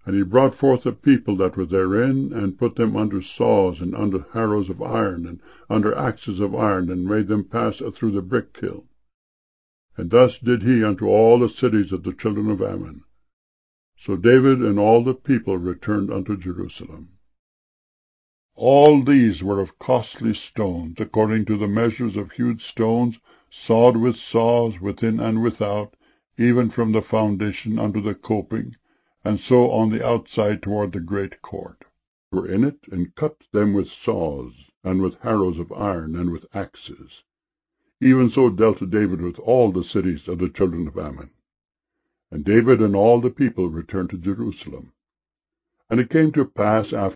And he brought forth the people that were therein, and put them under saws, and under harrows of iron, and under axes of iron, and made them pass through the brick kiln. And thus did he unto all the cities of the children of Ammon. So David and all the people returned unto Jerusalem. All these were of costly stones, according to the measures of hewed stones, sawed with saws within and without, even from the foundation unto the coping, and so on the outside toward the great court, were in it, and cut them with saws, and with harrows of iron, and with axes. Even so dealt David with all the cities of the children of Ammon. And David and all the people returned to Jerusalem. And it came to pass after